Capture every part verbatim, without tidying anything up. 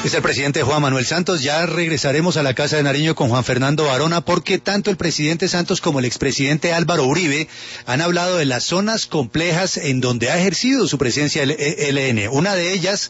Es el presidente Juan Manuel Santos. Ya regresaremos a la Casa de Nariño con Juan Fernando Barona, porque tanto el presidente Santos como el expresidente Álvaro Uribe han hablado de las zonas complejas en donde ha ejercido su presencia el E L N. Una de ellas,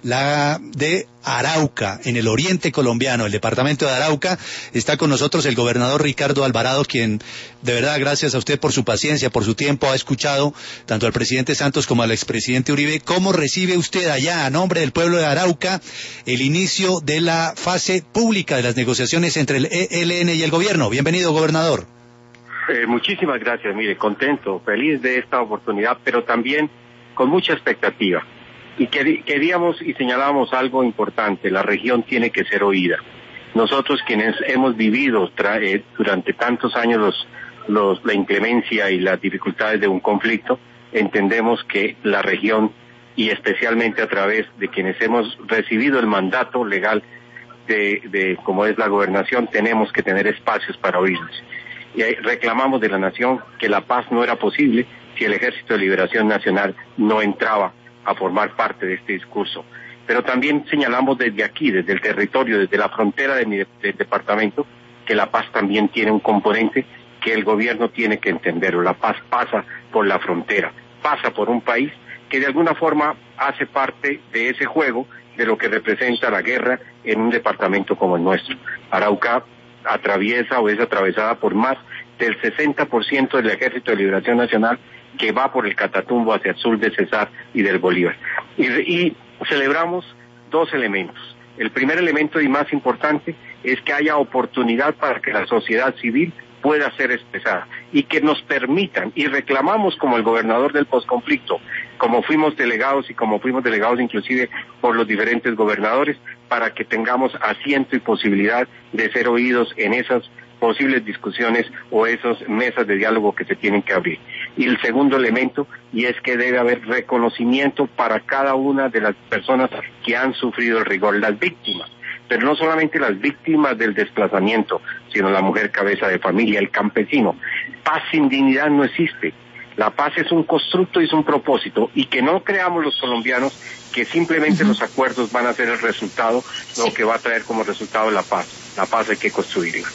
la de Arauca, en el oriente colombiano, el departamento de Arauca. Está con nosotros el gobernador Ricardo Alvarado, quien, de verdad, gracias a usted por su paciencia, por su tiempo, ha escuchado tanto al presidente Santos como al expresidente Uribe. ¿Cómo recibe usted allá, a nombre del pueblo de Arauca, el inicio de la fase pública de las negociaciones entre el E L N y el gobierno? Bienvenido, gobernador. Eh, muchísimas gracias, mire, contento, feliz de esta oportunidad, pero también con mucha expectativa. Y queríamos y señalábamos algo importante: la región tiene que ser oída. Nosotros, quienes hemos vivido tra eh, durante tantos años los, los, la inclemencia y las dificultades de un conflicto, entendemos que la región, y especialmente a través de quienes hemos recibido el mandato legal de, de como es la gobernación, tenemos que tener espacios para oírnos. Y reclamamos de la nación que la paz no era posible si el Ejército de Liberación Nacional no entraba a formar parte de este discurso. Pero también señalamos desde aquí, desde el territorio, desde la frontera de mi de, del departamento, que la paz también tiene un componente que el gobierno tiene que entenderlo. La paz pasa por la frontera, pasa por un país que de alguna forma hace parte de ese juego de lo que representa la guerra en un departamento como el nuestro. Arauca atraviesa o es atravesada por más del sesenta por ciento del Ejército de Liberación Nacional, que va por el Catatumbo hacia el sur de Cesar y del Bolívar. Y, y celebramos dos elementos. El primer elemento y más importante es que haya oportunidad para que la sociedad civil pueda ser expresada y que nos permitan, y reclamamos como el gobernador del posconflicto, como fuimos delegados y como fuimos delegados inclusive por los diferentes gobernadores, para que tengamos asiento y posibilidad de ser oídos en esas posibles discusiones o esas mesas de diálogo que se tienen que abrir. Y el segundo elemento, y es que debe haber reconocimiento para cada una de las personas que han sufrido el rigor, las víctimas, pero no solamente las víctimas del desplazamiento, sino la mujer cabeza de familia, el campesino. Paz sin dignidad no existe. La paz es un constructo y es un propósito, y que no creamos los colombianos que simplemente uh-huh. los acuerdos van a ser el resultado, sí. lo que va a traer como resultado la paz. La paz hay que construirla.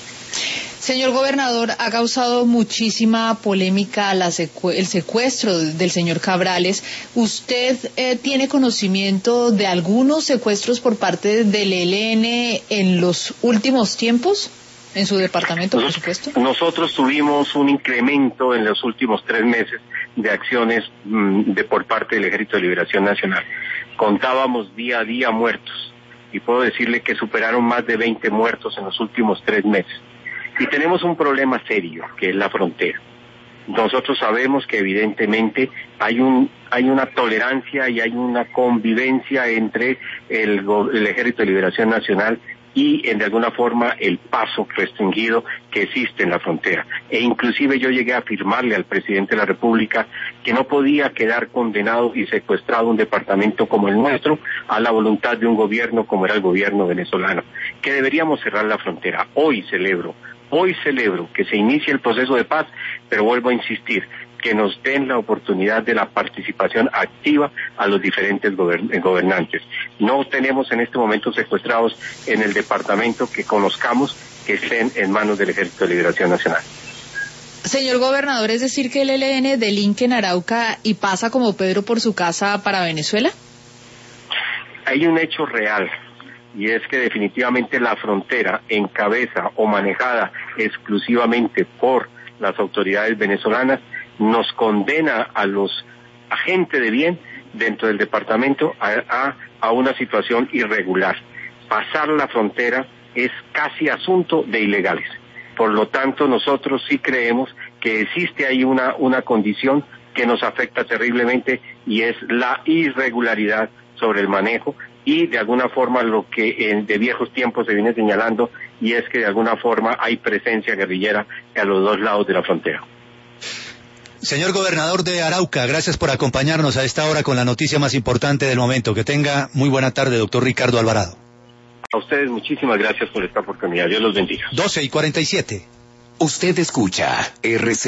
Señor gobernador, ha causado muchísima polémica la secu el secuestro del señor Cabrales. ¿Usted eh, tiene conocimiento de algunos secuestros por parte del E L N en los últimos tiempos? ¿En su departamento, por supuesto? Nosotros tuvimos un incremento en los últimos tres meses de acciones mmm, de por parte del Ejército de Liberación Nacional. Contábamos día a día muertos, y puedo decirle que superaron más de veinte muertos en los últimos tres meses. Y tenemos un problema serio, que es la frontera. Nosotros sabemos que evidentemente hay un hay una tolerancia y hay una convivencia entre el, el Ejército de Liberación Nacional y en, de alguna forma el paso restringido que existe en la frontera. E inclusive yo llegué a afirmarle al presidente de la República que no podía quedar condenado y secuestrado un departamento como el nuestro a la voluntad de un gobierno como era el gobierno venezolano, que deberíamos cerrar la frontera. Hoy celebro Hoy celebro que se inicie el proceso de paz, pero vuelvo a insistir, que nos den la oportunidad de la participación activa a los diferentes gobern gobernantes. No tenemos en este momento secuestrados en el departamento que conozcamos que estén en manos del Ejército de Liberación Nacional. Señor gobernador, ¿es decir que el E L N delinque en Arauca y pasa como Pedro por su casa para Venezuela? Hay un hecho real, y es que definitivamente la frontera, en cabeza o manejada exclusivamente por las autoridades venezolanas, nos condena a los agentes de bien dentro del departamento a, a, a una situación irregular. Pasar la frontera es casi asunto de ilegales. Por lo tanto, nosotros sí creemos que existe ahí una, una condición que nos afecta terriblemente, y es la irregularidad sobre el manejo, y de alguna forma lo que en, de viejos tiempos se viene señalando, y es que de alguna forma hay presencia guerrillera a los dos lados de la frontera. Señor gobernador de Arauca, gracias por acompañarnos a esta hora con la noticia más importante del momento. Que tenga muy buena tarde, doctor Ricardo Alvarado. A ustedes muchísimas gracias por esta oportunidad. Dios los bendiga. doce y cuarenta y siete. Usted escucha R C